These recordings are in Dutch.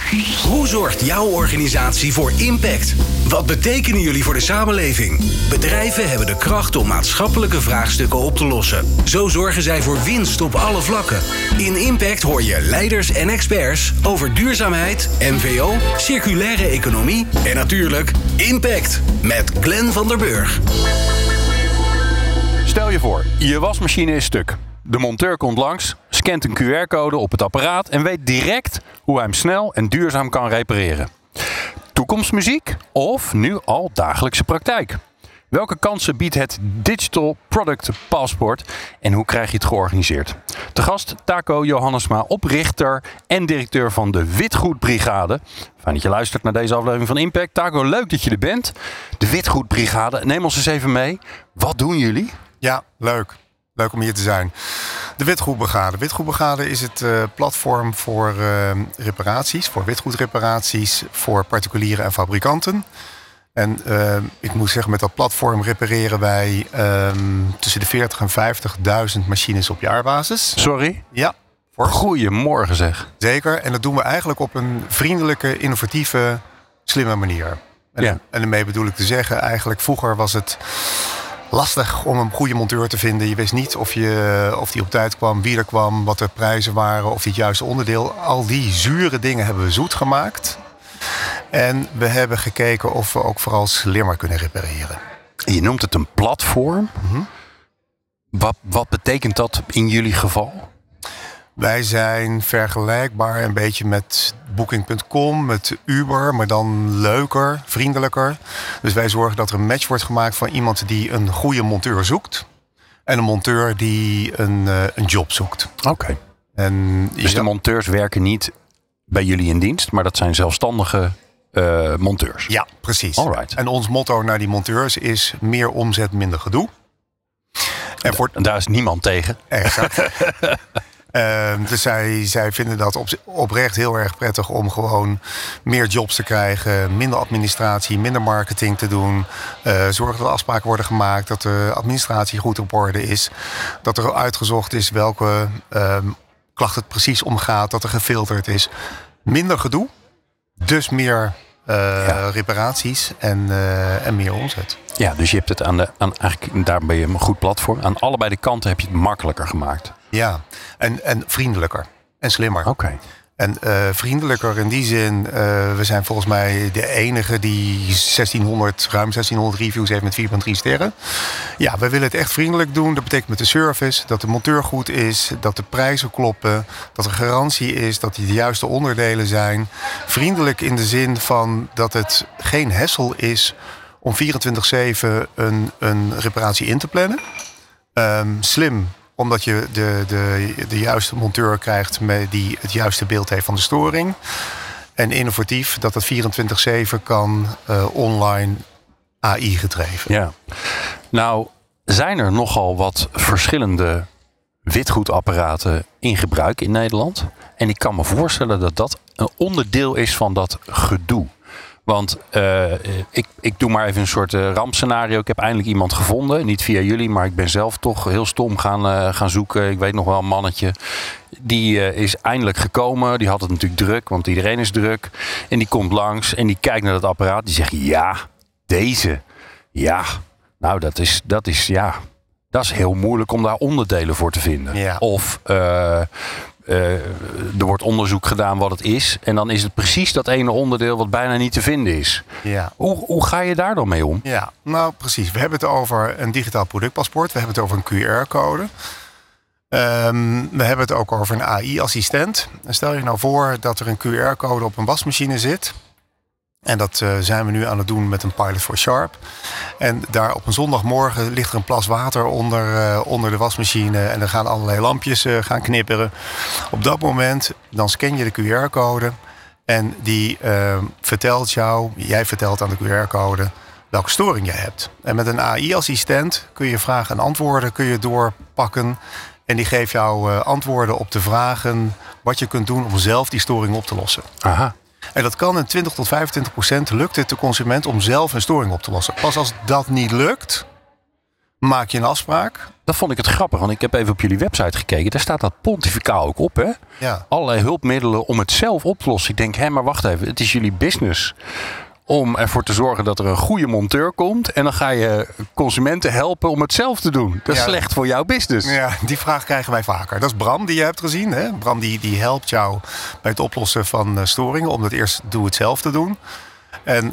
Hoe zorgt jouw organisatie voor impact? Wat betekenen jullie voor de samenleving? Bedrijven hebben de kracht om maatschappelijke vraagstukken op te lossen. Zo zorgen zij voor winst op alle vlakken. In Impact hoor je leiders en experts over duurzaamheid, MVO, circulaire economie en natuurlijk Impact met Glenn van der Burg. Stel je voor, je wasmachine is stuk. De monteur komt langs, scant een QR-code op het apparaat en weet direct hoe hij hem snel en duurzaam kan repareren. Toekomstmuziek of nu al dagelijkse praktijk? Welke kansen biedt het Digital Product Passport en hoe krijg je het georganiseerd? Te gast Taco Johannesma, oprichter en directeur van de Witgoedbrigade. Fijn dat je luistert naar deze aflevering van Impact. Taco, leuk dat je er bent. De Witgoedbrigade, neem ons eens even mee. Wat doen jullie? Ja, leuk. Leuk om hier te zijn. De Witgoedbrigade. Witgoedbrigade is het platform voor reparaties, voor witgoedreparaties, voor particulieren en fabrikanten. En ik moet zeggen, met dat platform repareren wij tussen de 40 en 50.000 machines op jaarbasis. Sorry? Ja. Goedemorgen zeg. Zeker. En dat doen we eigenlijk op een vriendelijke, innovatieve, slimme manier. En daarmee bedoel ik te zeggen, eigenlijk vroeger was het lastig om een goede monteur te vinden. Je wist niet of die op tijd kwam, wie er kwam, wat de prijzen waren, of die het juiste onderdeel. Al die zure dingen hebben we zoet gemaakt. En we hebben gekeken of we ook vooral slimmer kunnen repareren. Je noemt het een platform. Mm-hmm. Wat betekent dat in jullie geval? Wij zijn vergelijkbaar een beetje met Booking.com, met Uber, maar dan leuker, vriendelijker. Dus wij zorgen dat er een match wordt gemaakt van iemand die een goede monteur zoekt en een monteur die een job zoekt. Oké. Dus de monteurs werken niet bij jullie in dienst, maar dat zijn zelfstandige monteurs? Ja, precies. Alright. En ons motto naar die monteurs is meer omzet, minder gedoe. En daar is niemand tegen. Exact. Dus zij vinden dat oprecht heel erg prettig om gewoon meer jobs te krijgen, minder administratie, minder marketing te doen. Zorgen dat afspraken worden gemaakt, dat de administratie goed op orde is. Dat er uitgezocht is welke klacht het precies omgaat, dat er gefilterd is. Minder gedoe, dus meer reparaties en meer omzet. Ja, dus je hebt het eigenlijk daar ben je een goed platform. Aan allebei de kanten heb je het makkelijker gemaakt. Ja, en vriendelijker en slimmer. Oké. En vriendelijker in die zin, we zijn volgens mij de enige die ruim 1600 reviews heeft met 4,3 sterren. Ja, we willen het echt vriendelijk doen. Dat betekent met de service, dat de monteur goed is, dat de prijzen kloppen, dat er garantie is, dat die de juiste onderdelen zijn. Vriendelijk in de zin van dat het geen hassle is om 24/7 een reparatie in te plannen. Slim, omdat je de juiste monteur krijgt die het juiste beeld heeft van de storing. En innovatief dat het 24/7 kan online AI gedreven. Ja. Nou, zijn er nogal wat verschillende witgoedapparaten in gebruik in Nederland. En ik kan me voorstellen dat dat een onderdeel is van dat gedoe. Want ik doe maar even een soort rampscenario. Ik heb eindelijk iemand gevonden. Niet via jullie, maar ik ben zelf toch heel stom gaan zoeken. Ik weet nog wel een mannetje. Die is eindelijk gekomen. Die had het natuurlijk druk, want iedereen is druk. En die komt langs en die kijkt naar dat apparaat. Die zegt, ja, deze. Ja, nou dat is heel moeilijk om daar onderdelen voor te vinden. Ja. Of er wordt onderzoek gedaan wat het is. En dan is het precies dat ene onderdeel wat bijna niet te vinden is. Ja. Hoe ga je daar dan mee om? Ja, nou precies. We hebben het over een digitaal productpaspoort. We hebben het over een QR-code. We hebben het ook over een AI-assistent. Stel je nou voor dat er een QR-code op een wasmachine zit. En dat zijn we nu aan het doen met een pilot voor Sharp. En daar op een zondagmorgen ligt er een plas water onder de wasmachine. En er gaan allerlei lampjes gaan knipperen. Op dat moment dan scan je de QR-code. En die jij vertelt aan de QR-code welke storing jij hebt. En met een AI-assistent kun je vragen en antwoorden doorpakken. En die geeft jou antwoorden op de vragen wat je kunt doen om zelf die storing op te lossen. Aha. En dat kan in 20 tot 25% lukt het de consument om zelf een storing op te lossen. Pas als dat niet lukt, Maak je een afspraak. Dat vond ik het grappig, want ik heb even op jullie website gekeken. Daar staat dat pontificaal ook op, hè? Ja. Allerlei hulpmiddelen om het zelf op te lossen. Ik denk, maar wacht even. Het is jullie business om ervoor te zorgen dat er een goede monteur komt. En dan ga je consumenten helpen om het zelf te doen. Dat is slecht voor jouw business. Ja, die vraag krijgen wij vaker. Dat is Bram die je hebt gezien. Hè? Bram die helpt jou bij het oplossen van storingen. Om dat eerst doe-het-zelf te doen. En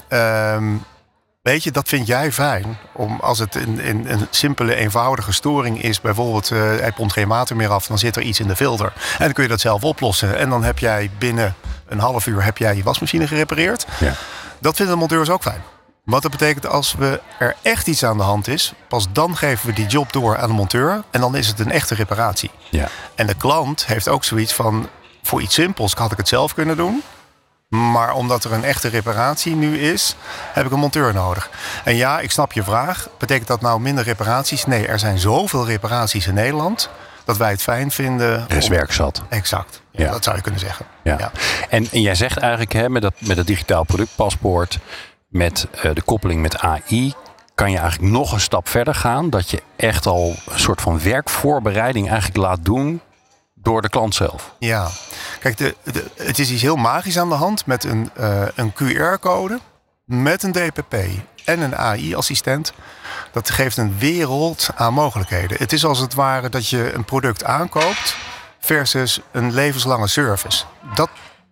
weet je, dat vind jij fijn. Als het een simpele, eenvoudige storing is. Bijvoorbeeld, hij pompt geen water meer af. Dan zit er iets in de filter. En dan kun je dat zelf oplossen. En dan heb jij binnen een half uur je wasmachine gerepareerd. Ja. Dat vinden de monteurs ook fijn. Wat dat betekent, als er echt iets aan de hand is, pas dan geven we die job door aan de monteur. En dan is het een echte reparatie. Ja. En de klant heeft ook zoiets van, voor iets simpels had ik het zelf kunnen doen. Maar omdat er een echte reparatie nu is, heb ik een monteur nodig. En ja, ik snap je vraag. Betekent dat nou minder reparaties? Nee, er zijn zoveel reparaties in Nederland dat wij het fijn vinden. Er is werk zat. Exact. Ja. Dat zou je kunnen zeggen. Ja. Ja. En jij zegt eigenlijk met het digitaal productpaspoort, met de koppeling met AI, kan je eigenlijk nog een stap verder gaan. Dat je echt al een soort van werkvoorbereiding eigenlijk laat doen door de klant zelf. Ja, kijk, het is iets heel magisch aan de hand met een QR-code, met een DPP en een AI-assistent. Dat geeft een wereld aan mogelijkheden. Het is als het ware dat je een product aankoopt versus een levenslange service. Dat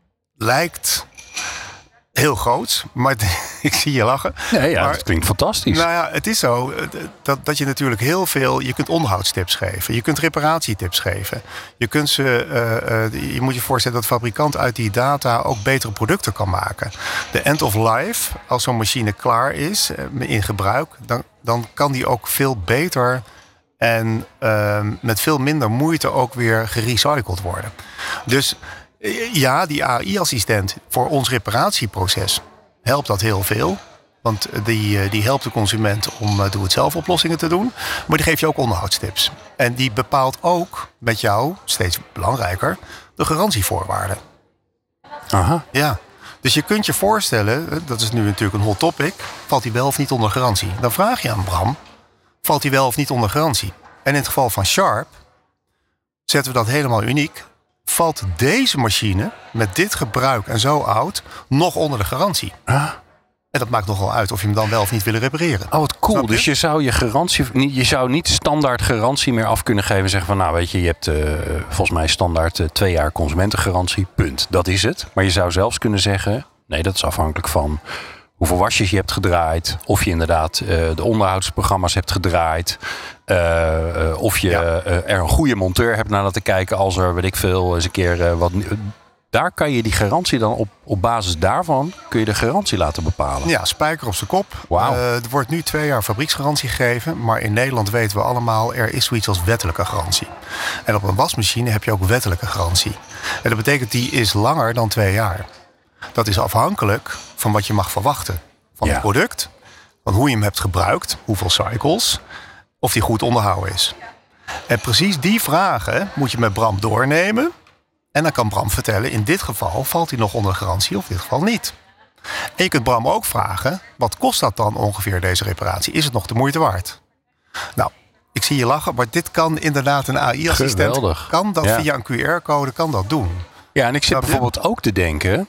lijkt heel groot, maar ik zie je lachen. Nee, maar, dat klinkt fantastisch. Nou ja, het is zo dat je natuurlijk heel veel. Je kunt onderhoudstips geven, je kunt reparatietips geven. Je kunt je moet je voorstellen dat de fabrikant uit die data ook betere producten kan maken. De end of life, als zo'n machine klaar is in gebruik, dan kan die ook veel beter en met veel minder moeite ook weer gerecycled worden. Dus ja, die AI-assistent voor ons reparatieproces helpt dat heel veel. Want die helpt de consument om doe-het-zelf oplossingen te doen. Maar die geeft je ook onderhoudstips. En die bepaalt ook met jou, steeds belangrijker, de garantievoorwaarden. Aha. Ja. Dus je kunt je voorstellen, dat is nu natuurlijk een hot topic, valt hij wel of niet onder garantie? Dan vraag je aan Bram, valt hij wel of niet onder garantie? En in het geval van Sharp zetten we dat helemaal uniek. Valt deze machine met dit gebruik en zo oud nog onder de garantie? Ah. En dat maakt nogal uit of je hem dan wel of niet wil repareren. Oh, wat cool. Dus je zou niet standaard garantie meer af kunnen geven en zeggen van, nou weet je, je hebt volgens mij standaard 2 jaar consumentengarantie, punt. Dat is het. Maar je zou zelfs kunnen zeggen, nee, dat is afhankelijk van hoeveel wasjes je hebt gedraaid, of je inderdaad de onderhoudsprogramma's hebt gedraaid, of je er een goede monteur hebt naar laten kijken als er, weet ik veel, eens een keer wat. Daar kan je die garantie dan op basis daarvan kun je de garantie laten bepalen. Ja, spijker op zijn kop. Wow. Er wordt nu 2 jaar fabrieksgarantie gegeven, maar in Nederland weten we allemaal, er is zoiets als wettelijke garantie. En op een wasmachine heb je ook wettelijke garantie. En dat betekent die is langer dan 2 jaar. Dat is afhankelijk van wat je mag verwachten van het product, van hoe je hem hebt gebruikt, hoeveel cycles, of die goed onderhouden is. En precies die vragen moet je met Bram doornemen. En dan kan Bram vertellen, in dit geval valt hij nog onder garantie of in dit geval niet. En je kunt Bram ook vragen, wat kost dat dan ongeveer deze reparatie? Is het nog de moeite waard? Nou, ik zie je lachen, maar dit kan inderdaad een AI-assistent. Kan dat via een QR-code, kan dat doen. Ja, en ik zit bijvoorbeeld ook te denken,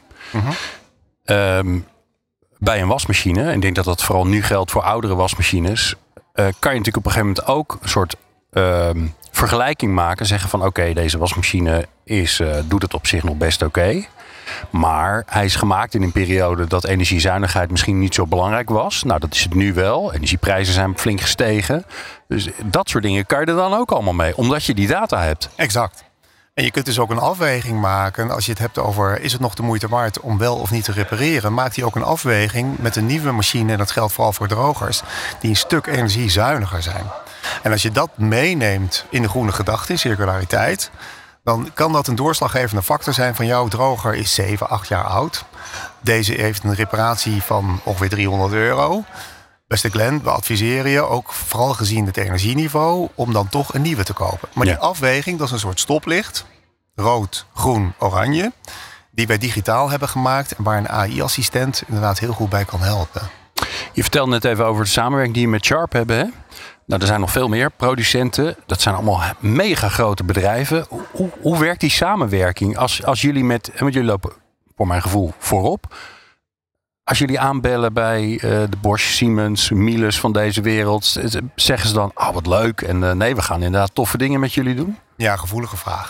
bij een wasmachine, en ik denk dat dat vooral nu geldt voor oudere wasmachines, kan je natuurlijk op een gegeven moment ook een soort vergelijking maken. Zeggen van oké, deze wasmachine doet het op zich nog best oké. Maar hij is gemaakt in een periode dat energiezuinigheid misschien niet zo belangrijk was. Nou, dat is het nu wel. Energieprijzen zijn flink gestegen. Dus dat soort dingen kan je er dan ook allemaal mee. Omdat je die data hebt. Exact. En je kunt dus ook een afweging maken. Als je het hebt over, is het nog de moeite waard om wel of niet te repareren? Maakt hij ook een afweging met een nieuwe machine. En dat geldt vooral voor drogers. Die een stuk energiezuiniger zijn. En als je dat meeneemt in de groene gedachte, in circulariteit, dan kan dat een doorslaggevende factor zijn van jouw droger is 7, 8 jaar oud. Deze heeft een reparatie van ongeveer €300. Beste Glenn, we adviseren je ook, vooral gezien het energieniveau, om dan toch een nieuwe te kopen. Maar die afweging, dat is een soort stoplicht. Rood, groen, oranje. Die wij digitaal hebben gemaakt en waar een AI-assistent inderdaad heel goed bij kan helpen. Je vertelde net even over de samenwerking die je met Sharp hebben, hè? Nou, er zijn nog veel meer producenten. Dat zijn allemaal mega grote bedrijven. Hoe werkt die samenwerking? Als jullie want jullie lopen voor mijn gevoel voorop. Als jullie aanbellen bij de Bosch, Siemens, Miele van deze wereld, zeggen ze dan, wat leuk. En nee, we gaan inderdaad toffe dingen met jullie doen? Ja, gevoelige vraag.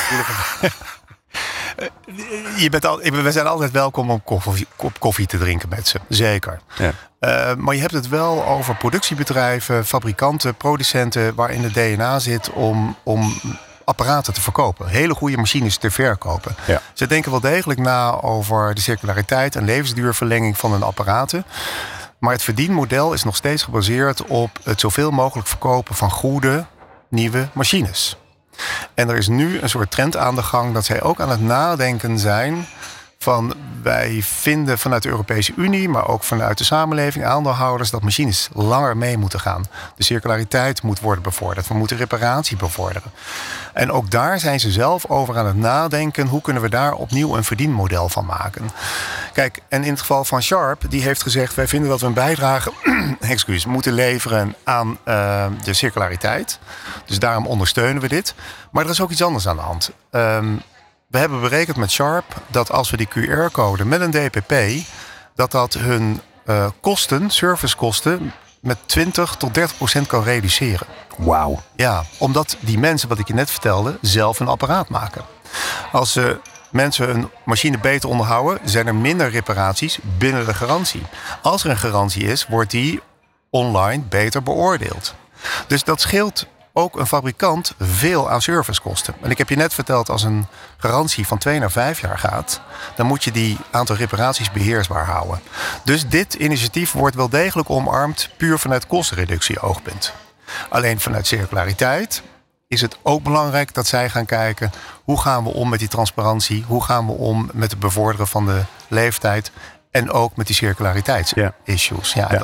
We zijn altijd welkom om koffie te drinken met ze. Zeker. Ja. Maar je hebt het wel over productiebedrijven, fabrikanten, producenten, waarin het DNA zit om apparaten te verkopen. Hele goede machines te verkopen. Ja. Ze denken wel degelijk na over de circulariteit en levensduurverlenging van hun apparaten. Maar het verdienmodel is nog steeds gebaseerd op het zoveel mogelijk verkopen van goede, nieuwe machines. En er is nu een soort trend aan de gang dat zij ook aan het nadenken zijn van wij vinden vanuit de Europese Unie, maar ook vanuit de samenleving, aandeelhouders, dat machines langer mee moeten gaan. De circulariteit moet worden bevorderd. We moeten reparatie bevorderen. En ook daar zijn ze zelf over aan het nadenken. Hoe kunnen we daar opnieuw een verdienmodel van maken? Kijk, en in het geval van Sharp, die heeft gezegd, wij vinden dat we een bijdrage moeten leveren aan de circulariteit. Dus daarom ondersteunen we dit. Maar er is ook iets anders aan de hand. We hebben berekend met Sharp dat als we die QR-code met een DPP, dat hun servicekosten met 20 tot 30% kan reduceren. Wauw. Ja, omdat die mensen, wat ik je net vertelde, zelf een apparaat maken. Als mensen een machine beter onderhouden, zijn er minder reparaties binnen de garantie. Als er een garantie is, wordt die online beter beoordeeld. Dus dat scheelt ook een fabrikant veel aan servicekosten. En ik heb je net verteld, als een garantie van 2 naar 5 jaar gaat, dan moet je die aantal reparaties beheersbaar houden. Dus dit initiatief wordt wel degelijk omarmd puur vanuit kostenreductie-oogpunt. Alleen vanuit circulariteit is het ook belangrijk dat zij gaan kijken, hoe gaan we om met die transparantie? Hoe gaan we om met het bevorderen van de leeftijd? En ook met die circulariteitsissues. Ja.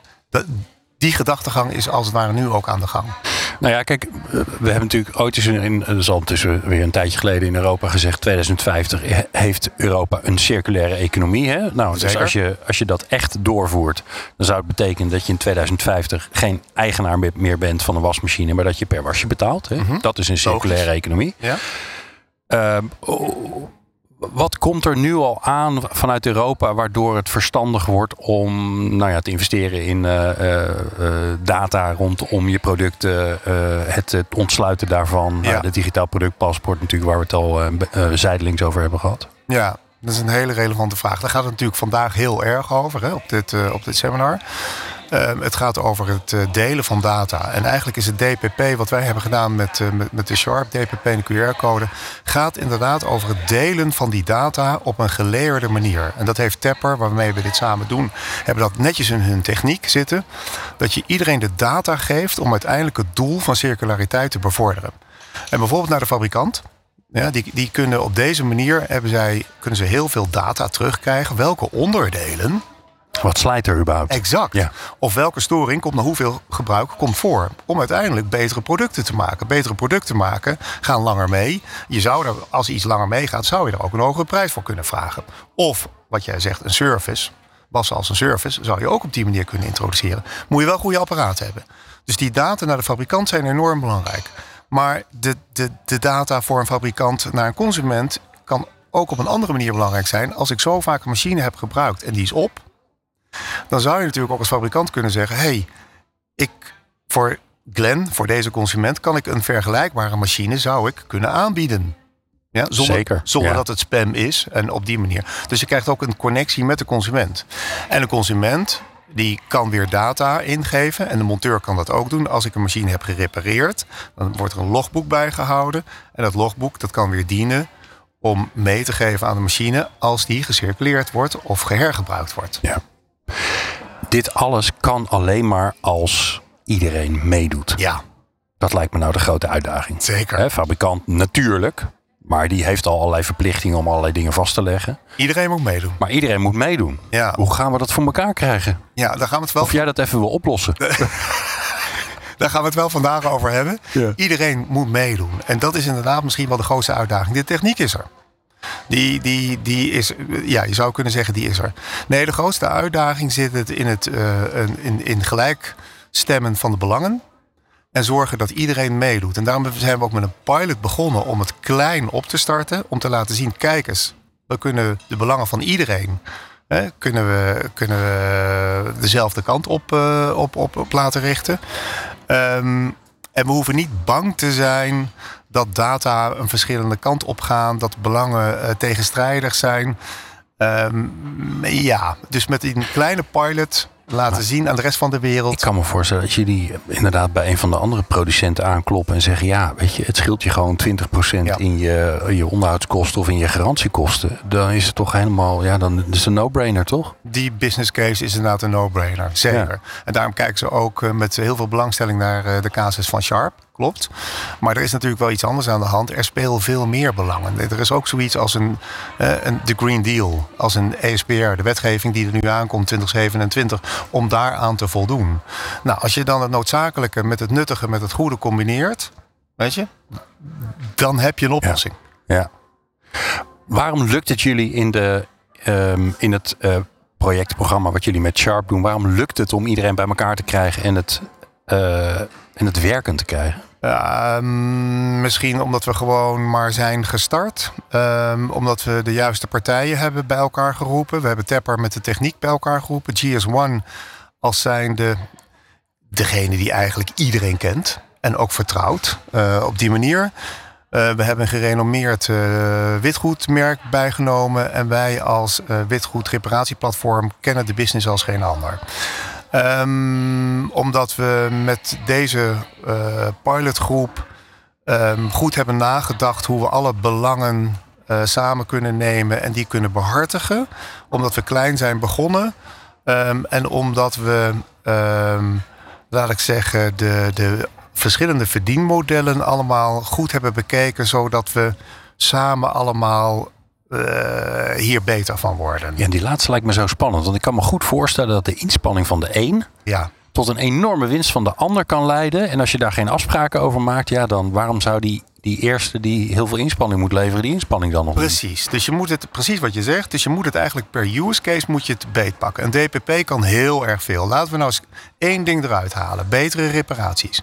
Die gedachtegang is als het ware nu ook aan de gang. Nou ja, kijk, we hebben natuurlijk ooit eens dat is al tussen weer een tijdje geleden in Europa gezegd, 2050 heeft Europa een circulaire economie. Hè? Nou, dus als je dat echt doorvoert, dan zou het betekenen dat je in 2050 geen eigenaar meer bent van een wasmachine, maar dat je per wasje betaalt. Hè? Mm-hmm. Dat is een circulaire economie. Ja. Wat komt er nu al aan vanuit Europa waardoor het verstandig wordt om te investeren in data rondom je producten, het ontsluiten daarvan, het digitaal productpaspoort natuurlijk, waar we het al zijdelings over hebben gehad? Ja, dat is een hele relevante vraag. Daar gaat het natuurlijk vandaag heel erg over, hè, op dit seminar. Het gaat over het delen van data. En eigenlijk is het DPP, wat wij hebben gedaan met de Sharp DPP en de QR-code, gaat inderdaad over het delen van die data op een gelayerde manier. En dat heeft Tepper, waarmee we dit samen doen, hebben dat netjes in hun techniek zitten. Dat je iedereen de data geeft om uiteindelijk het doel van circulariteit te bevorderen. En bijvoorbeeld naar de fabrikant. Ja, die kunnen op deze manier kunnen ze heel veel data terugkrijgen. Welke onderdelen. Wat slijt er überhaupt? Exact. Ja. Of welke storing komt naar hoeveel gebruik komt voor. Om uiteindelijk betere producten te maken. Betere producten maken gaan langer mee. Je zou er, als iets langer meegaat, zou je er ook een hogere prijs voor kunnen vragen. Of, wat jij zegt, een service. Wassen als een service zou je ook op die manier kunnen introduceren. Moet je wel goede apparaten hebben. Dus die data naar de fabrikant zijn enorm belangrijk. Maar de data voor een fabrikant naar een consument kan ook op een andere manier belangrijk zijn. Als ik zo vaak een machine heb gebruikt en die is op, dan zou je natuurlijk ook als fabrikant kunnen zeggen, voor Glenn, voor deze consument, kan ik een vergelijkbare machine zou ik kunnen aanbieden. Ja, zonder dat het spam is en op die manier. Dus je krijgt ook een connectie met de consument. En de consument die kan weer data ingeven. En de monteur kan dat ook doen. Als ik een machine heb gerepareerd, dan wordt er een logboek bijgehouden. En dat logboek dat kan weer dienen om mee te geven aan de machine als die gecirculeerd wordt of gehergebruikt wordt. Ja. Dit alles kan alleen maar als iedereen meedoet. Ja. Dat lijkt me nou de grote uitdaging. Zeker. Fabrikant natuurlijk. Maar die heeft al allerlei verplichtingen om allerlei dingen vast te leggen. Iedereen moet meedoen. Maar iedereen moet meedoen. Ja. Hoe gaan we dat voor elkaar krijgen? Ja, daar gaan we het wel. Of jij dat even wil oplossen. Daar gaan we het wel vandaag over hebben. Ja. Iedereen moet meedoen. En dat is inderdaad misschien wel de grootste uitdaging. De techniek is er. Die is, ja, je zou kunnen zeggen, die is er. Nee, de grootste uitdaging zit het in gelijk stemmen van de belangen. En zorgen dat iedereen meedoet. En daarom zijn we ook met een pilot begonnen om het klein op te starten. Om te laten zien, kijk eens, we kunnen de belangen van iedereen... kunnen we dezelfde kant op laten richten. En we hoeven niet bang te zijn dat data een verschillende kant op gaan. Dat belangen tegenstrijdig zijn. Dus met een kleine pilot laten zien aan de rest van de wereld. Ik kan me voorstellen dat jullie inderdaad bij een van de andere producenten aankloppen en zeggen, ja, weet je, het scheelt je gewoon 20% in je onderhoudskosten of in je garantiekosten. Dan is het toch helemaal, dan is het een no-brainer, toch? Die business case is inderdaad een no-brainer, zeker. Ja. En daarom kijken ze ook met heel veel belangstelling naar de casus van Sharp. Klopt. Maar er is natuurlijk wel iets anders aan de hand. Er spelen veel meer belangen. Er is ook zoiets als de Green Deal. Als een ESPR, de wetgeving die er nu aankomt, 2027, om daaraan te voldoen. Nou, als je dan het noodzakelijke met het nuttige, met het goede combineert, weet je, dan heb je een oplossing. Ja. Waarom lukt het jullie in het projectprogramma wat jullie met Sharp doen, waarom lukt het om iedereen bij elkaar te krijgen en het werken te krijgen? Misschien omdat we gewoon maar zijn gestart. Omdat we de juiste partijen hebben bij elkaar geroepen. We hebben Tepper met de techniek bij elkaar geroepen. GS1 als zijnde degene die eigenlijk iedereen kent. En ook vertrouwt op die manier. We hebben een gerenommeerd witgoedmerk bijgenomen. En wij als witgoed reparatieplatform kennen de business als geen ander. Omdat we met deze pilotgroep goed hebben nagedacht hoe we alle belangen samen kunnen nemen en die kunnen behartigen. Omdat we klein zijn begonnen. En omdat we, laat ik zeggen, de verschillende verdienmodellen allemaal goed hebben bekeken. Zodat we samen allemaal hier beter van worden. Ja, die laatste lijkt me zo spannend. Want ik kan me goed voorstellen dat de inspanning van de een tot een enorme winst van de ander kan leiden. En als je daar geen afspraken over maakt, dan waarom zou die eerste die heel veel inspanning moet leveren, die inspanning dan nog Precies. Dus je moet het, precies wat je zegt, dus je moet het eigenlijk per use case moet je het beetpakken. Een DPP kan heel erg veel. Laten we nou eens één ding eruit halen. Betere reparaties.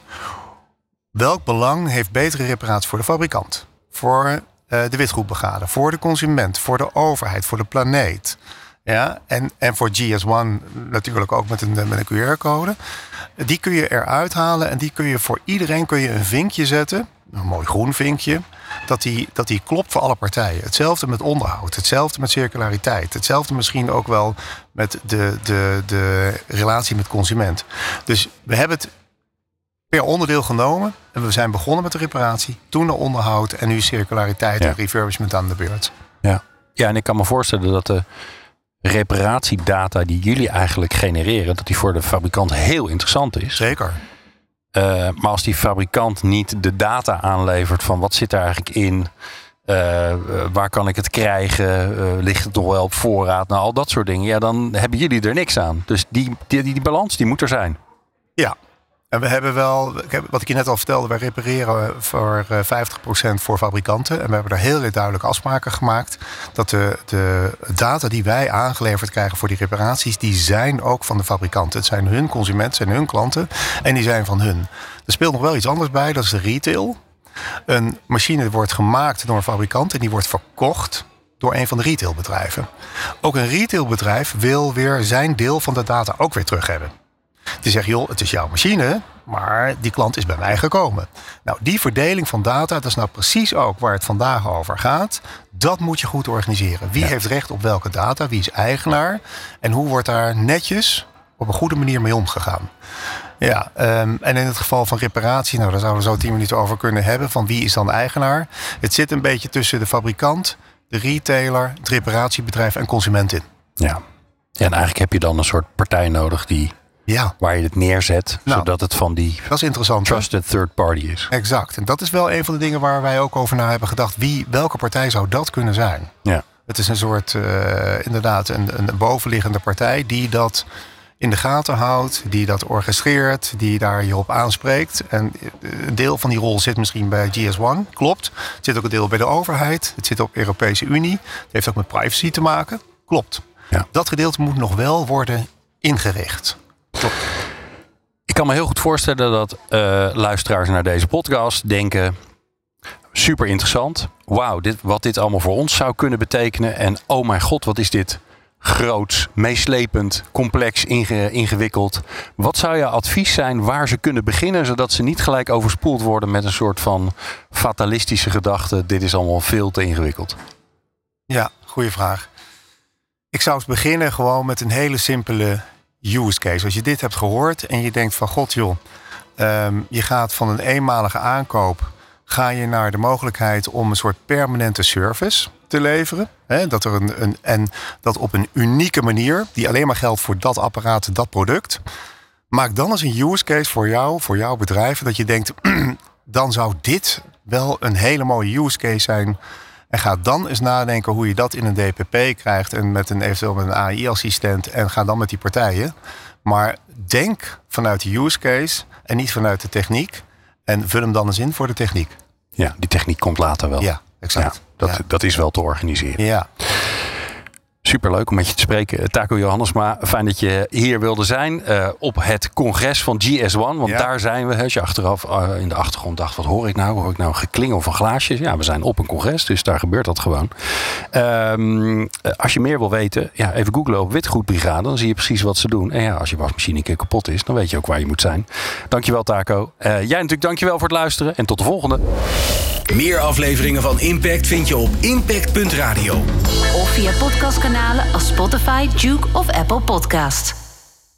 Welk belang heeft betere reparaties voor de fabrikant? Voor de witgoedbegaarder, voor de consument, voor de overheid, voor de planeet. Ja, en voor GS1 natuurlijk ook met een QR-code. Die kun je eruit halen en die kun je voor iedereen een vinkje zetten. Een mooi groen vinkje. Dat die klopt voor alle partijen. Hetzelfde met onderhoud. Hetzelfde met circulariteit. Hetzelfde misschien ook wel met de relatie met consument. Dus we hebben het per onderdeel genomen. En we zijn begonnen met de reparatie. Toen de onderhoud en nu circulariteit en refurbishment aan de beurt. Ja, en ik kan me voorstellen dat de reparatiedata die jullie eigenlijk genereren, dat die voor de fabrikant heel interessant is. Zeker. Maar als die fabrikant niet de data aanlevert van wat zit er eigenlijk in, waar kan ik het krijgen, ligt het nog wel op voorraad, nou al dat soort dingen, dan hebben jullie er niks aan. Dus die balans die moet er zijn. Ja. En we hebben wel, wat ik je net al vertelde, wij repareren voor 50% voor fabrikanten. En we hebben daar heel duidelijke afspraken gemaakt. Dat de data die wij aangeleverd krijgen voor die reparaties, die zijn ook van de fabrikanten. Het zijn hun consumenten, zijn hun klanten en die zijn van hun. Er speelt nog wel iets anders bij, dat is de retail. Een machine wordt gemaakt door een fabrikant en die wordt verkocht door een van de retailbedrijven. Ook een retailbedrijf wil weer zijn deel van de data ook weer terug hebben. Die zegt, joh, het is jouw machine, maar die klant is bij mij gekomen. Nou, die verdeling van data, dat is nou precies ook waar het vandaag over gaat. Dat moet je goed organiseren. Wie heeft recht op welke data? Wie is eigenaar? En hoe wordt daar netjes op een goede manier mee omgegaan? Ja, en in het geval van reparatie, nou, daar zouden we zo 10 minuten over kunnen hebben. Van wie is dan eigenaar? Het zit een beetje tussen de fabrikant, de retailer, het reparatiebedrijf en consument in. Ja, en eigenlijk heb je dan een soort partij nodig waar je het neerzet, zodat het van die dat is interessant, trusted third party is. Exact. En dat is wel een van de dingen waar wij ook over na hebben gedacht. Welke partij zou dat kunnen zijn? Ja. Het is een soort, inderdaad, een bovenliggende partij die dat in de gaten houdt, die dat orchestreert, die daar je op aanspreekt. En een deel van die rol zit misschien bij GS1, klopt. Het zit ook een deel bij de overheid. Het zit op Europese Unie. Het heeft ook met privacy te maken. Klopt. Ja. Dat gedeelte moet nog wel worden ingericht. kan me heel goed voorstellen dat luisteraars naar deze podcast denken... super interessant. Wauw, wat dit allemaal voor ons zou kunnen betekenen. En oh mijn god, wat is dit groots, meeslepend, complex, ingewikkeld. Wat zou jouw advies zijn waar ze kunnen beginnen... zodat ze niet gelijk overspoeld worden met een soort van fatalistische gedachte... dit is allemaal veel te ingewikkeld? Ja, goede vraag. Ik zou eens beginnen gewoon met een hele simpele use case. Als je dit hebt gehoord en je denkt van god joh... je gaat van een eenmalige aankoop... ga je naar de mogelijkheid om een soort permanente service te leveren. Hè, dat op een unieke manier, die alleen maar geldt voor dat apparaat, dat product. Maak dan eens een use case voor jouw bedrijf. Dat je denkt, dan zou dit wel een hele mooie use case zijn. En ga dan eens nadenken hoe je dat in een DPP krijgt. En eventueel met een AI-assistent. En ga dan met die partijen. Maar denk vanuit de use case en niet vanuit de techniek. En vul hem dan eens in voor de techniek. Ja, die techniek komt later wel. Ja, exact. Ja, dat is wel te organiseren. Ja. Superleuk om met je te spreken. Taco Johannesma, fijn dat je hier wilde zijn. Op het congres van GS1. Want daar zijn we. Als je achteraf in de achtergrond dacht, wat hoor ik nou? Hoor ik nou geklingel van glaasjes? Ja, we zijn op een congres. Dus daar gebeurt dat gewoon. Als je meer wil weten, even googlen op Witgoedbrigade. Dan zie je precies wat ze doen. En ja, als je wasmachine een keer kapot is, dan weet je ook waar je moet zijn. Dankjewel Taco. Jij natuurlijk dankjewel voor het luisteren. En tot de volgende. Meer afleveringen van Impact vind je op impact.radio. Of via podcastkanalen als Spotify, Juke of Apple Podcasts.